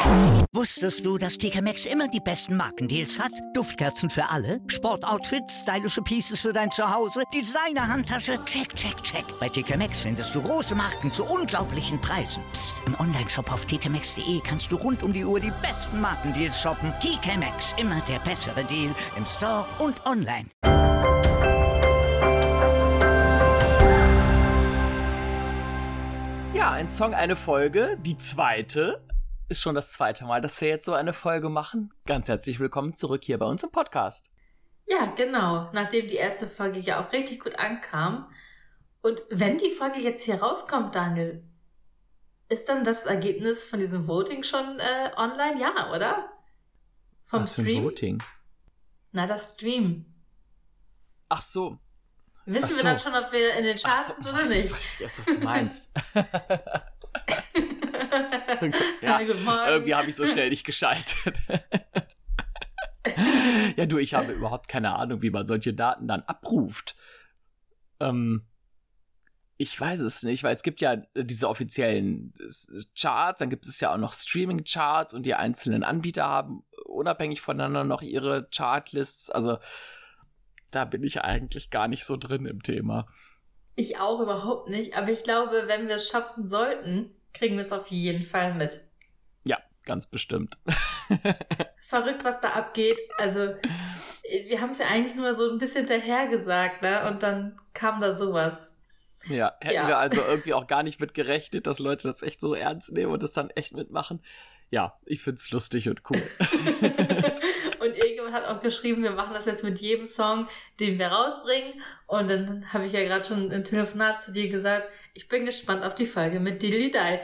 Wusstest du, dass TK Maxx immer die besten Markendeals hat? Duftkerzen für alle, Sportoutfits, stylische Pieces für dein Zuhause, Designer-Handtasche, check, check, check. Bei TK Maxx findest du große Marken zu unglaublichen Preisen. Psst. Im Onlineshop auf tkmaxx.de kannst du rund um die Uhr die besten Markendeals shoppen. TK Maxx, immer der bessere Deal im Store und online. Ja, ein Song, eine Folge, die zweite. Ist schon das zweite Mal, dass wir jetzt so eine Folge machen. Ganz herzlich willkommen zurück hier bei uns im Podcast. Ja, genau. Nachdem die erste Folge ja auch richtig gut ankam. Und wenn die Folge jetzt hier rauskommt, Daniel, ist dann das Ergebnis von diesem Voting schon online? Ja, oder? Vom Was für Stream? ein Voting? Na, das Stream. Ach so. Wissen wir dann schon, ob wir in den Charts sind oder nicht? Ich weiß jetzt, was du meinst. Ja, irgendwie habe ich so schnell nicht geschaltet. Ja, du, ich habe überhaupt keine Ahnung, wie man solche Daten dann abruft. Ich weiß es nicht, weil es gibt ja diese offiziellen Charts, dann gibt es ja auch noch Streaming-Charts und die einzelnen Anbieter haben unabhängig voneinander noch ihre Chartlists. Also da bin ich eigentlich gar nicht so drin im Thema. Ich auch überhaupt nicht, aber ich glaube, wenn wir es schaffen sollten, kriegen wir es auf jeden Fall mit. Ja, ganz bestimmt. Verrückt, was da abgeht. Also, wir haben es ja eigentlich nur so ein bisschen daher gesagt, ne? Und dann kam da sowas. Ja, hätten wir also irgendwie auch gar nicht mit gerechnet, dass Leute das echt so ernst nehmen und das dann echt mitmachen. Ja, ich find's lustig und cool. Und irgendjemand hat auch geschrieben, wir machen das jetzt mit jedem Song, den wir rausbringen. Und dann habe ich ja gerade schon im Telefonat zu dir gesagt, ich bin gespannt auf die Folge mit Diddly Die.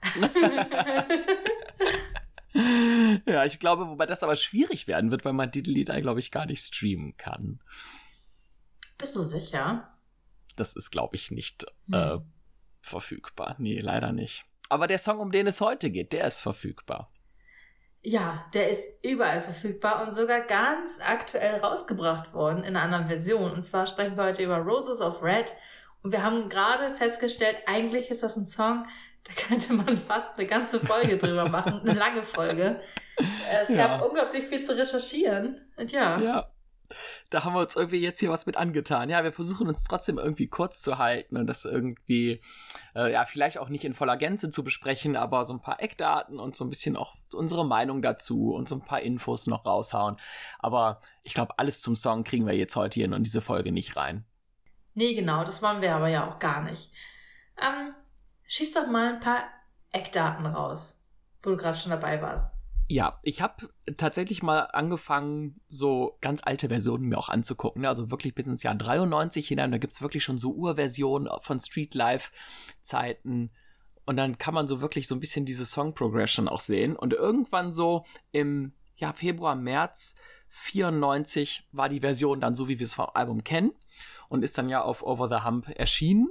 Ja, ich glaube, wobei das aber schwierig werden wird, weil man Diddly Die, glaube ich, gar nicht streamen kann. Bist du sicher? Das ist, glaube ich, nicht verfügbar. Nee, leider nicht. Aber der Song, um den es heute geht, der ist verfügbar. Ja, der ist überall verfügbar und sogar ganz aktuell rausgebracht worden in einer anderen Version. Und zwar sprechen wir heute über Roses of Red. Und wir haben gerade festgestellt, eigentlich ist das ein Song, da könnte man fast eine ganze Folge drüber machen, eine lange Folge. Es gab unglaublich viel zu recherchieren. Und ja, da haben wir uns irgendwie jetzt hier was mit angetan. Ja, wir versuchen uns trotzdem irgendwie kurz zu halten und das irgendwie, vielleicht auch nicht in voller Gänze zu besprechen, aber so ein paar Eckdaten und so ein bisschen auch unsere Meinung dazu und so ein paar Infos noch raushauen. Aber ich glaube, alles zum Song kriegen wir jetzt heute hier in diese Folge nicht rein. Nee, genau, das wollen wir aber ja auch gar nicht. Schieß doch mal ein paar Eckdaten raus, wo du gerade schon dabei warst. Ja, ich habe tatsächlich mal angefangen, so ganz alte Versionen mir auch anzugucken, ne? Also wirklich bis ins Jahr 93 hinein. Da gibt's wirklich schon so Urversionen von Streetlife-Zeiten. Und dann kann man so wirklich so ein bisschen diese Song-Progression auch sehen. Und irgendwann so im Februar, März 94 war die Version dann so, wie wir es vom Album kennen. Und ist dann ja auf Over the Hump erschienen.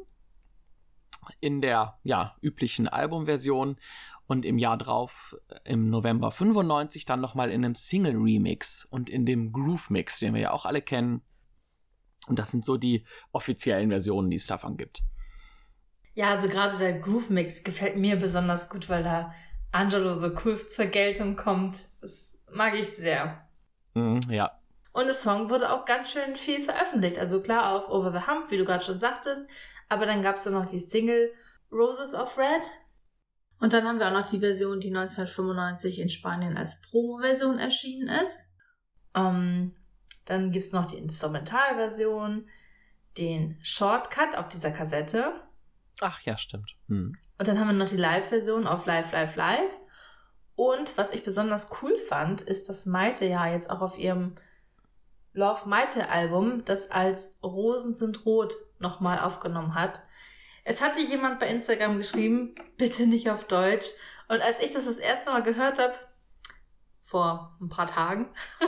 In der üblichen Albumversion. Und im Jahr drauf, im November 95, dann nochmal in einem Single-Remix und in dem Groove-Mix, den wir ja auch alle kennen. Und das sind so die offiziellen Versionen, die es davon gibt. Ja, also gerade der Groove-Mix gefällt mir besonders gut, weil da Angelo so cool zur Geltung kommt. Das mag ich sehr. Ja. Und der Song wurde auch ganz schön viel veröffentlicht. Also klar auf Over the Hump, wie du gerade schon sagtest. Aber dann gab es noch die Single Roses of Red. Und dann haben wir auch noch die Version, die 1995 in Spanien als Promo-Version erschienen ist. Dann gibt's noch die Instrumentalversion, den Shortcut auf dieser Kassette. Ach ja, stimmt. Und dann haben wir noch die Live-Version auf Live, Live, Live. Und was ich besonders cool fand, ist, dass Maite ja jetzt auch auf ihrem Love Maite-Album das als Rosen sind rot nochmal aufgenommen hat. Es hatte jemand bei Instagram geschrieben, bitte nicht auf Deutsch. Und als ich das erste Mal gehört habe, vor ein paar Tagen,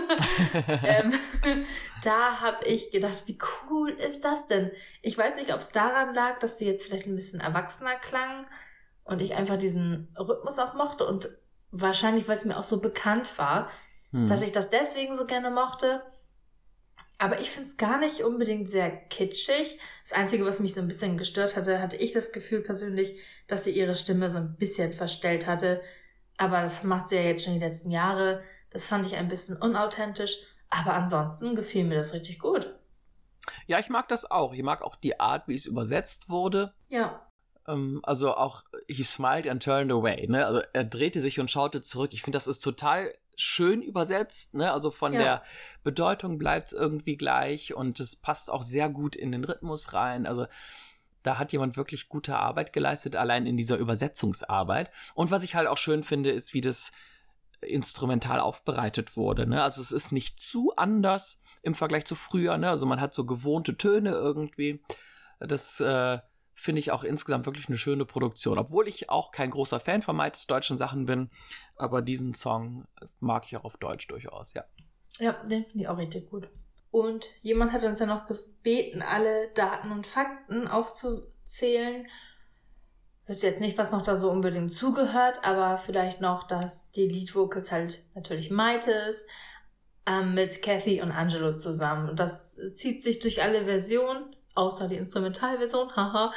da habe ich gedacht, wie cool ist das denn? Ich weiß nicht, ob es daran lag, dass sie jetzt vielleicht ein bisschen erwachsener klang und ich einfach diesen Rhythmus auch mochte und wahrscheinlich, weil es mir auch so bekannt war, dass ich das deswegen so gerne mochte. Aber ich finde es gar nicht unbedingt sehr kitschig. Das Einzige, was mich so ein bisschen gestört hatte, hatte ich das Gefühl persönlich, dass sie ihre Stimme so ein bisschen verstellt hatte. Aber das macht sie ja jetzt schon die letzten Jahre. Das fand ich ein bisschen unauthentisch. Aber ansonsten gefiel mir das richtig gut. Ja, ich mag das auch. Ich mag auch die Art, wie es übersetzt wurde. Ja. Also auch, he smiled and turned away, ne? Also er drehte sich und schaute zurück. Ich finde, das ist total schön übersetzt, ne? Also von der Bedeutung bleibt es irgendwie gleich und es passt auch sehr gut in den Rhythmus rein. Also da hat jemand wirklich gute Arbeit geleistet, allein in dieser Übersetzungsarbeit. Und was ich halt auch schön finde, ist, wie das instrumental aufbereitet wurde, ne? Also es ist nicht zu anders im Vergleich zu früher, ne? Also man hat so gewohnte Töne irgendwie. Das finde ich auch insgesamt wirklich eine schöne Produktion. Obwohl ich auch kein großer Fan von Maites deutschen Sachen bin, aber diesen Song mag ich auch auf Deutsch durchaus, ja. Ja, den finde ich auch richtig gut. Und jemand hat uns ja noch gebeten, alle Daten und Fakten aufzuzählen. Ich wüsste jetzt nicht, was noch da so unbedingt zugehört, aber vielleicht noch, dass die Lead Vocals halt natürlich Maite ist, mit Kathy und Angelo zusammen. Und das zieht sich durch alle Versionen. Außer die Instrumentalversion, haha.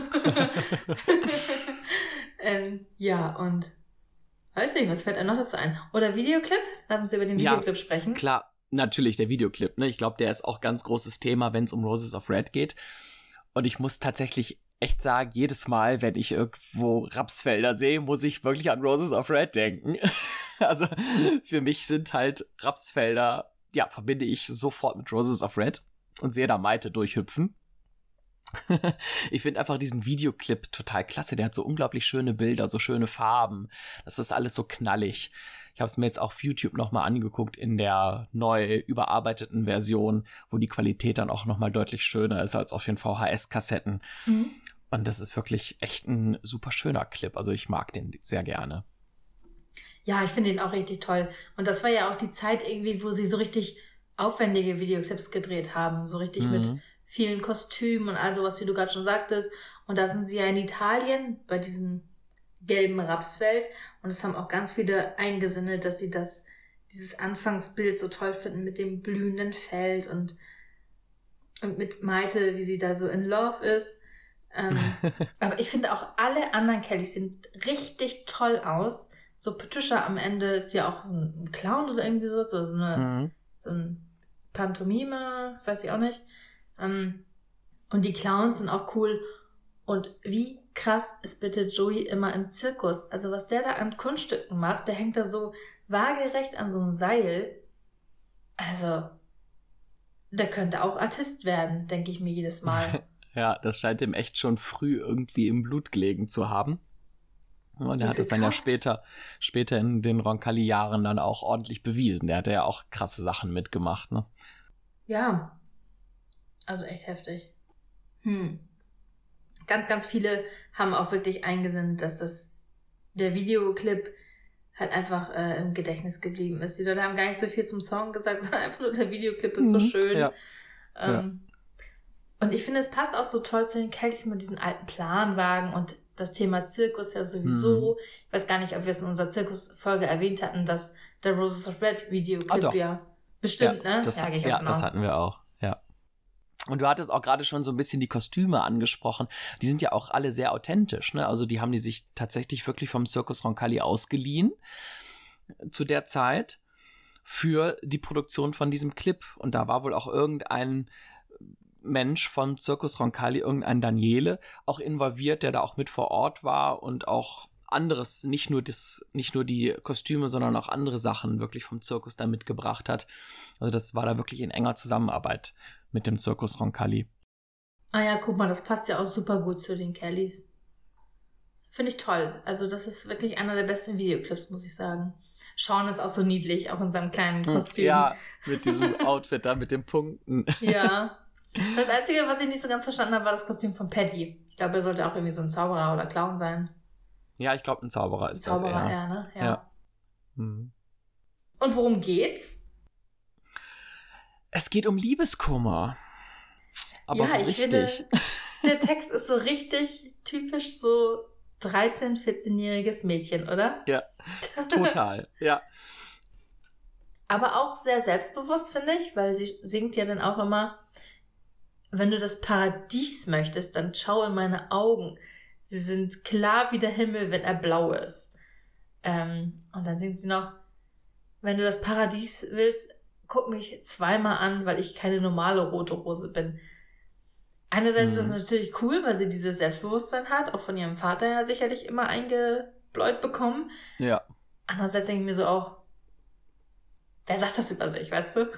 Ja, und weiß nicht, was fällt einem noch dazu ein? Oder Videoclip? Lass uns über den Videoclip sprechen. Klar, natürlich, der Videoclip, ne? Ich glaube, der ist auch ganz großes Thema, wenn es um Roses of Red geht. Und ich muss tatsächlich echt sagen, jedes Mal, wenn ich irgendwo Rapsfelder sehe, muss ich wirklich an Roses of Red denken. Also für mich sind halt Rapsfelder, ja, verbinde ich sofort mit Roses of Red und sehe da Maite durchhüpfen. Ich finde einfach diesen Videoclip total klasse. Der hat so unglaublich schöne Bilder, so schöne Farben. Das ist alles so knallig. Ich habe es mir jetzt auch auf YouTube nochmal angeguckt in der neu überarbeiteten Version, wo die Qualität dann auch nochmal deutlich schöner ist als auf den VHS-Kassetten. Mhm. Und das ist wirklich echt ein super schöner Clip. Also ich mag den sehr gerne. Ja, ich finde den auch richtig toll. Und das war ja auch die Zeit irgendwie, wo sie so richtig aufwendige Videoclips gedreht haben. So richtig mit vielen Kostümen und all sowas, wie du gerade schon sagtest. Und da sind sie ja in Italien bei diesem gelben Rapsfeld. Und es haben auch ganz viele eingesendet, dass sie dieses Anfangsbild so toll finden mit dem blühenden Feld und mit Maite, wie sie da so in Love ist. Aber ich finde auch alle anderen Kellys sehen richtig toll aus. So Patricia am Ende ist ja auch ein Clown oder irgendwie sowas. So ein Pantomime, weiß ich auch nicht. Und die Clowns sind auch cool. Und wie krass ist bitte Joey immer im Zirkus? Also was der da an Kunststücken macht, der hängt da so waagerecht an so einem Seil. Also, der könnte auch Artist werden, denke ich mir jedes Mal. Ja, das scheint ihm echt schon früh irgendwie im Blut gelegen zu haben. Und er hat es dann ja später in den Roncalli-Jahren dann auch ordentlich bewiesen. Der hat ja auch krasse Sachen mitgemacht, ne? Ja. Also echt heftig. Ganz, ganz viele haben auch wirklich eingesinnt, dass der Videoclip halt einfach im Gedächtnis geblieben ist. Die Leute haben gar nicht so viel zum Song gesagt, sondern einfach nur, der Videoclip ist so schön. Ja. Und ich finde, es passt auch so toll zu den Kellys mit diesen alten Planwagen und das Thema Zirkus ja sowieso. Ich weiß gar nicht, ob wir es in unserer Zirkusfolge erwähnt hatten, dass der Roses of Red Videoclip ja bestimmt, ja, ne? Das, gehe ich ja, davon aus. Das hatten wir auch, ja. Und du hattest auch gerade schon so ein bisschen die Kostüme angesprochen. Die sind ja auch alle sehr authentisch, ne? Also die haben die sich tatsächlich wirklich vom Circus Roncalli ausgeliehen zu der Zeit für die Produktion von diesem Clip. Und da war wohl auch irgendein Mensch vom Circus Roncalli, irgendein Daniele, auch involviert, der da auch mit vor Ort war und auch anderes, nicht nur die Kostüme, sondern auch andere Sachen wirklich vom Zirkus da mitgebracht hat. Also das war da wirklich in enger Zusammenarbeit mit dem Circus Roncalli. Ah ja, guck mal, das passt ja auch super gut zu den Kellys. Finde ich toll. Also das ist wirklich einer der besten Videoclips, muss ich sagen. Sean ist auch so niedlich, auch in seinem kleinen Kostüm. Ja, mit diesem Outfit da, mit den Punkten. Ja. Das Einzige, was ich nicht so ganz verstanden habe, war das Kostüm von Patty. Ich glaube, er sollte auch irgendwie so ein Zauberer oder Clown sein. Ja, ich glaube, ein Zauberer ist das eher. Zauberer eher, ne? Ja. Und worum geht's? Es geht um Liebeskummer. Aber ja, so richtig. Ich finde, der Text ist so richtig typisch so 13-, 14-jähriges Mädchen, oder? Ja, total, ja. Aber auch sehr selbstbewusst, finde ich, weil sie singt ja dann auch immer, wenn du das Paradies möchtest, dann schau in meine Augen. Sie sind klar wie der Himmel, wenn er blau ist. Und dann singt sie noch, wenn du das Paradies willst, guck mich zweimal an, weil ich keine normale rote Rose bin. Einerseits ist das natürlich cool, weil sie dieses Selbstbewusstsein hat, auch von ihrem Vater ja sicherlich immer eingebläut bekommen. Ja. Andererseits denke ich mir so auch, wer sagt das über sich, weißt du?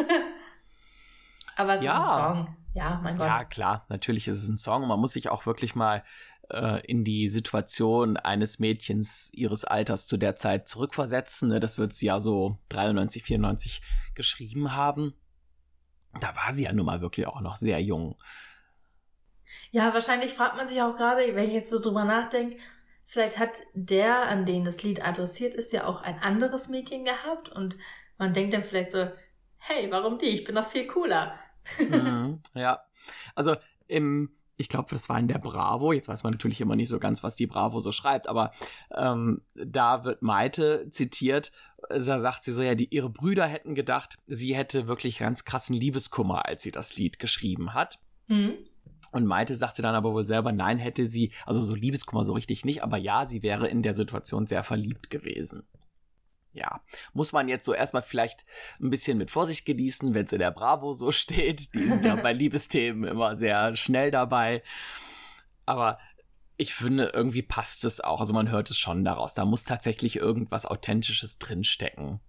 Aber es ist ein Song. Ja, mein Gott. Ja, klar, natürlich ist es ein Song. Man muss sich auch wirklich mal in die Situation eines Mädchens ihres Alters zu der Zeit zurückversetzen. Ne? Das wird sie ja so 93, 94 geschrieben haben. Da war sie ja nun mal wirklich auch noch sehr jung. Ja, wahrscheinlich fragt man sich auch gerade, wenn ich jetzt so drüber nachdenke, vielleicht hat der, an den das Lied adressiert ist, ja auch ein anderes Mädchen gehabt und man denkt dann vielleicht so, hey, warum die? Ich bin doch viel cooler. Ja, also ich glaube, das war in der Bravo, jetzt weiß man natürlich immer nicht so ganz, was die Bravo so schreibt, aber da wird Maite zitiert, da sagt sie so, ja, ihre Brüder hätten gedacht, sie hätte wirklich ganz krassen Liebeskummer, als sie das Lied geschrieben hat. Und Maite sagte dann aber wohl selber, nein, hätte sie, also so Liebeskummer so richtig nicht, aber ja, sie wäre in der Situation sehr verliebt gewesen. Ja, muss man jetzt so erstmal vielleicht ein bisschen mit Vorsicht genießen, wenn es in der Bravo so steht. Die sind ja bei Liebesthemen immer sehr schnell dabei. Aber ich finde, irgendwie passt es auch. Also man hört es schon daraus. Da muss tatsächlich irgendwas Authentisches drinstecken.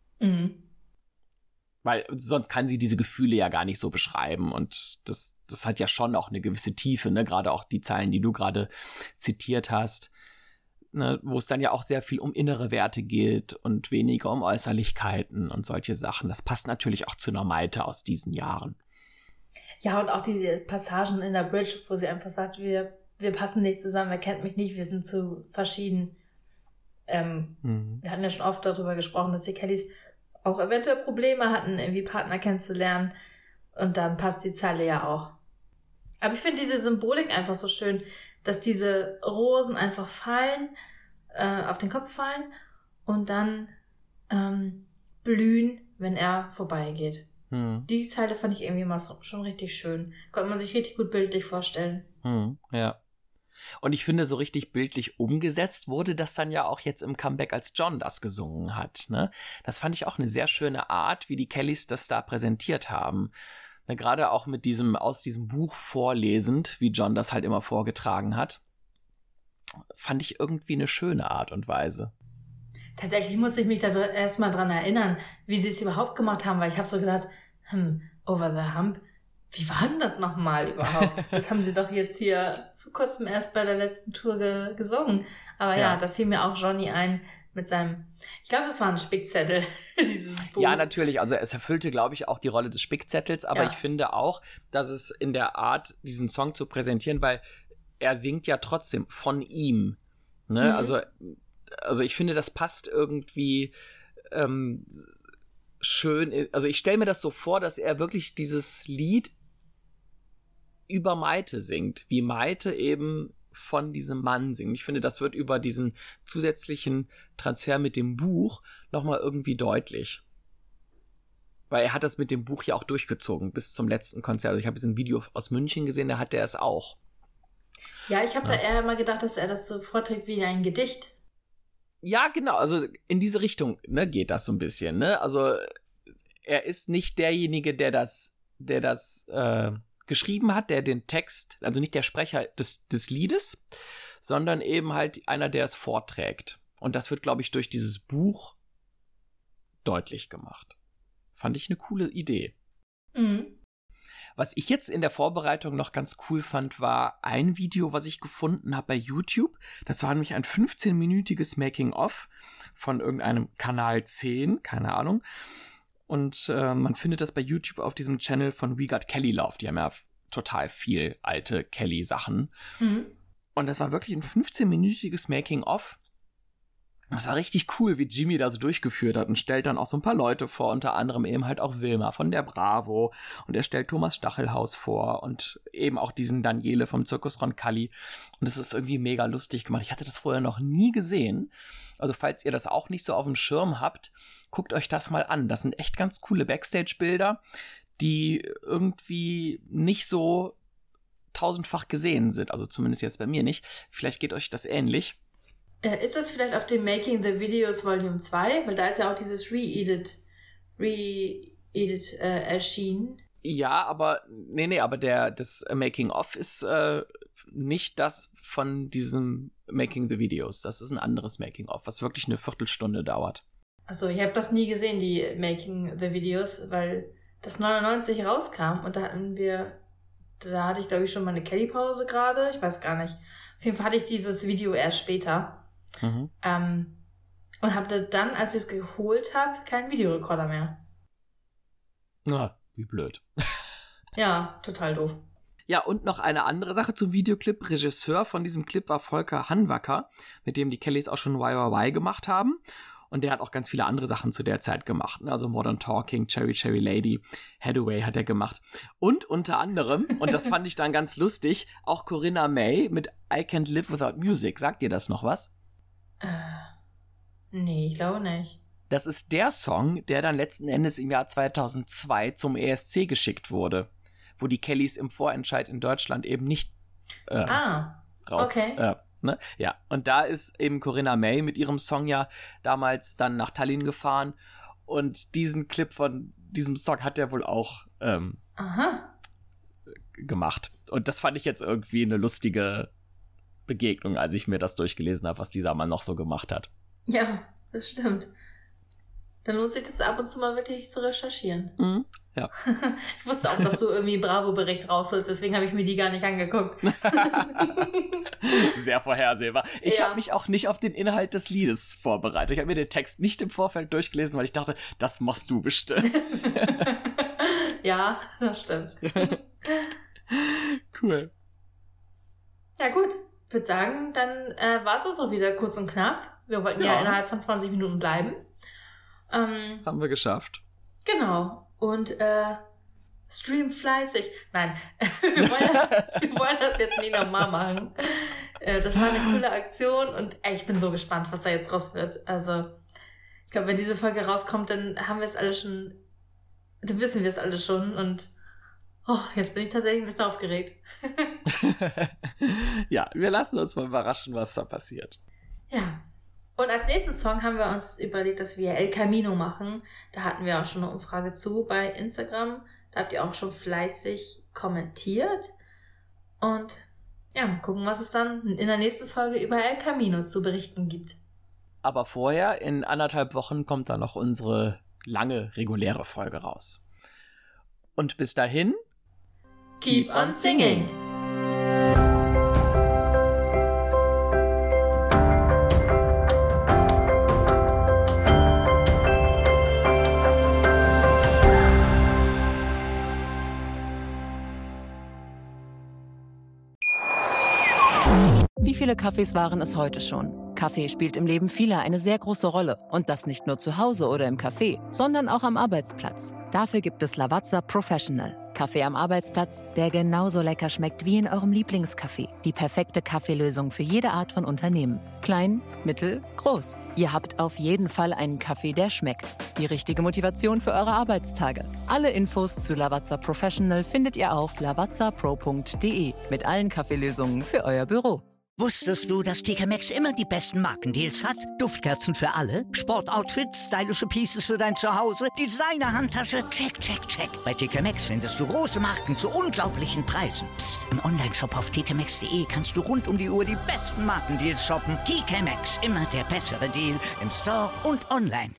Weil sonst kann sie diese Gefühle ja gar nicht so beschreiben. Und das hat ja schon auch eine gewisse Tiefe, ne? Gerade auch die Zeilen, die du gerade zitiert hast. Ne, wo es dann ja auch sehr viel um innere Werte geht und weniger um Äußerlichkeiten und solche Sachen. Das passt natürlich auch zu einer Maite aus diesen Jahren. Ja, und auch die Passagen in der Bridge, wo sie einfach sagt, wir passen nicht zusammen, er kennt mich nicht, wir sind zu verschieden. Wir hatten ja schon oft darüber gesprochen, dass die Kellys auch eventuell Probleme hatten, irgendwie Partner kennenzulernen. Und dann passt die Zeile ja auch. Aber ich finde diese Symbolik einfach so schön, dass diese Rosen einfach fallen, auf den Kopf fallen und dann blühen, wenn er vorbeigeht. Die Zeile fand ich irgendwie mal schon richtig schön. Konnte man sich richtig gut bildlich vorstellen. Ja. Und ich finde, so richtig bildlich umgesetzt wurde das dann ja auch jetzt im Comeback, als John das gesungen hat. Ne? Das fand ich auch eine sehr schöne Art, wie die Kellys das da präsentiert haben. Gerade auch mit aus diesem Buch vorlesend, wie John das halt immer vorgetragen hat, fand ich irgendwie eine schöne Art und Weise. Tatsächlich muss ich mich da erstmal dran erinnern, wie sie es überhaupt gemacht haben, weil ich habe so gedacht, Over the Hump, wie war denn das nochmal überhaupt? Das haben sie doch jetzt hier vor kurzem erst bei der letzten Tour gesungen. Aber ja, da fiel mir auch Johnny ein, mit seinem, ich glaube, es war ein Spickzettel, dieses Buch. Ja, natürlich. Also es erfüllte, glaube ich, auch die Rolle des Spickzettels. Aber ich finde auch, dass es in der Art, diesen Song zu präsentieren, weil er singt ja trotzdem von ihm. Ne? Also ich finde, das passt irgendwie schön. Also ich stelle mir das so vor, dass er wirklich dieses Lied über Maite singt. Wie Maite eben von diesem Mann singen. Ich finde, das wird über diesen zusätzlichen Transfer mit dem Buch nochmal irgendwie deutlich. Weil er hat das mit dem Buch ja auch durchgezogen bis zum letzten Konzert. Also ich habe jetzt ein Video aus München gesehen, da hat er es auch. Ja, ich habe da eher immer gedacht, dass er das so vorträgt wie ein Gedicht. Ja, genau. Also in diese Richtung, ne, geht das so ein bisschen. Ne? Also er ist nicht derjenige, der das geschrieben hat, der den Text, also nicht der Sprecher des Liedes, sondern eben halt einer, der es vorträgt. Und das wird, glaube ich, durch dieses Buch deutlich gemacht. Fand ich eine coole Idee. Was ich jetzt in der Vorbereitung noch ganz cool fand, war ein Video, was ich gefunden habe bei YouTube. Das war nämlich ein 15-minütiges Making-of von irgendeinem Kanal 10, keine Ahnung. Und man findet das bei YouTube auf diesem Channel von We Got Kelly Love. Die haben ja total viel alte Kelly-Sachen. Und das war wirklich ein 15-minütiges Making-of. Das war richtig cool, wie Jimmy da so durchgeführt hat und stellt dann auch so ein paar Leute vor, unter anderem eben halt auch Wilma von der Bravo. Und er stellt Thomas Stachelhaus vor und eben auch diesen Daniele vom Zirkus Roncalli. Und das ist irgendwie mega lustig gemacht. Ich hatte das vorher noch nie gesehen. Also falls ihr das auch nicht so auf dem Schirm habt, guckt euch das mal an. Das sind echt ganz coole Backstage-Bilder, die irgendwie nicht so tausendfach gesehen sind. Also zumindest jetzt bei mir nicht. Vielleicht geht euch das ähnlich. Ist das vielleicht auf dem Making the Videos Volume 2? Weil da ist ja auch dieses Re-Edit erschienen. Ja, aber aber das Making-of ist nicht das von diesem Making the Videos. Das ist ein anderes Making-of, was wirklich eine Viertelstunde dauert. Achso, ich habe das nie gesehen, die Making the Videos, weil das 99 rauskam und da hatte ich glaube ich schon mal eine Kelly-Pause gerade, ich weiß gar nicht. Auf jeden Fall hatte ich dieses Video erst später. Und habe dann, als ich es geholt habe, keinen Videorekorder mehr. Na, wie blöd. Ja, total doof. Ja, und noch eine andere Sache zum Videoclip. Regisseur von diesem Clip war Volker Hanwacker, mit dem die Kellys auch schon YYY gemacht haben. Und der hat auch ganz viele andere Sachen zu der Zeit gemacht. Also Modern Talking, Cherry Cherry Lady, Hathaway hat er gemacht. Und unter anderem, und das fand ich dann ganz lustig, auch Corinna May mit I Can't Live Without Music. Sagt dir das noch was? Nee, ich glaube nicht. Das ist der Song, der dann letzten Endes im Jahr 2002 zum ESC geschickt wurde, wo die Kellys im Vorentscheid in Deutschland eben nicht raus. Okay. Ja, und da ist eben Corinna May mit ihrem Song ja damals dann nach Tallinn gefahren und diesen Clip von diesem Song hat er wohl auch gemacht. Und das fand ich jetzt irgendwie eine lustige Begegnung, als ich mir das durchgelesen habe, was dieser Mann noch so gemacht hat. Ja, das stimmt. Dann lohnt sich das ab und zu mal wirklich zu recherchieren. Mhm, ja. Ich wusste auch, dass du irgendwie Bravo-Bericht rausholst, deswegen habe ich mir die gar nicht angeguckt. Sehr vorhersehbar. Ich habe mich auch nicht auf den Inhalt des Liedes vorbereitet. Ich habe mir den Text nicht im Vorfeld durchgelesen, weil ich dachte, das machst du bestimmt. Ja, das stimmt. Cool. Ja gut, ich würde sagen, dann war es das auch wieder kurz und knapp. Wir wollten ja innerhalb von 20 Minuten bleiben. Haben wir geschafft. Genau. Und stream fleißig. Nein, wir wollen das jetzt nicht nochmal machen. Das war eine coole Aktion und ich bin so gespannt, was da jetzt raus wird. Also, ich glaube, wenn diese Folge rauskommt, dann haben wir es alle schon, dann wissen wir es alle schon und jetzt bin ich tatsächlich ein bisschen aufgeregt. Ja, wir lassen uns mal überraschen, was da passiert. Ja. Und als nächsten Song haben wir uns überlegt, dass wir El Camino machen. Da hatten wir auch schon eine Umfrage zu bei Instagram. Da habt ihr auch schon fleißig kommentiert. Und ja, mal gucken, was es dann in der nächsten Folge über El Camino zu berichten gibt. Aber vorher, in 1,5 Wochen, kommt dann noch unsere lange, reguläre Folge raus. Und bis dahin, keep on singing! Wie viele Kaffees waren es heute schon? Kaffee spielt im Leben vieler eine sehr große Rolle. Und das nicht nur zu Hause oder im Café, sondern auch am Arbeitsplatz. Dafür gibt es Lavazza Professional. Kaffee am Arbeitsplatz, der genauso lecker schmeckt wie in eurem Lieblingscafé. Die perfekte Kaffeelösung für jede Art von Unternehmen. Klein, mittel, groß. Ihr habt auf jeden Fall einen Kaffee, der schmeckt. Die richtige Motivation für eure Arbeitstage. Alle Infos zu Lavazza Professional findet ihr auf lavazzapro.de mit allen Kaffeelösungen für euer Büro. Wusstest du, dass TK Maxx immer die besten Markendeals hat? Duftkerzen für alle, Sportoutfits, stylische Pieces für dein Zuhause, Designer-Handtasche, check, check, check. Bei TK Maxx findest du große Marken zu unglaublichen Preisen. Psst. Im Onlineshop auf tkmaxx.de kannst du rund um die Uhr die besten Markendeals shoppen. TK Maxx, immer der bessere Deal im Store und online.